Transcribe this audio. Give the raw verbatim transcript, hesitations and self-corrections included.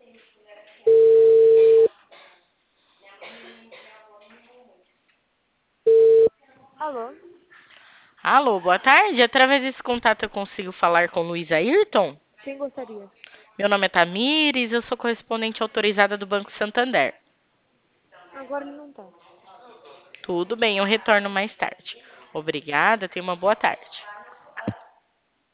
Alô? Alô, boa tarde. Através desse contato eu consigo falar com Luiz Ayrton? Quem gostaria? Meu nome é Tamires, eu sou correspondente autorizada do Banco Santander. Agora ele não tá. Tudo bem, eu retorno mais tarde. Obrigada, tenha uma boa tarde.